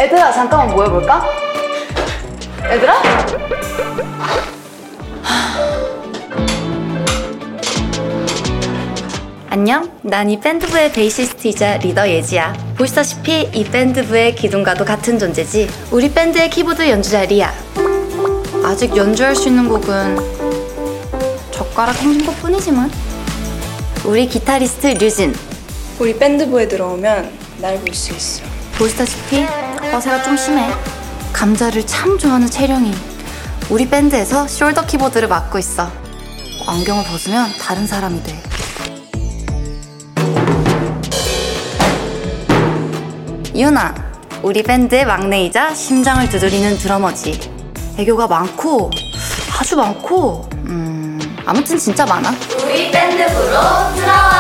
얘들아, 잠깐만 모여볼까? 얘들아? 안녕, 난 이 밴드부의 베이시스트이자 리더 예지야. 보시다시피 이 밴드부의 기둥과도 같은 존재지. 우리 밴드의 키보드 연주자 리아. 아직 연주할 수 있는 곡은 젓가락 행진 것 뿐이지만. 우리 기타리스트 류진. 우리 밴드부에 들어오면 날 볼 수 있어. 보시다시피 뻐세가 좀 심해. 감자를 참 좋아하는 채령이 우리 밴드에서 숄더 키보드를 맡고 있어. 안경을 벗으면 다른 사람이 돼. 유나, 우리 밴드의 막내이자 심장을 두드리는 드러머지. 애교가 많고 아주 많고 아무튼 진짜 많아. 우리 밴드부로 들어.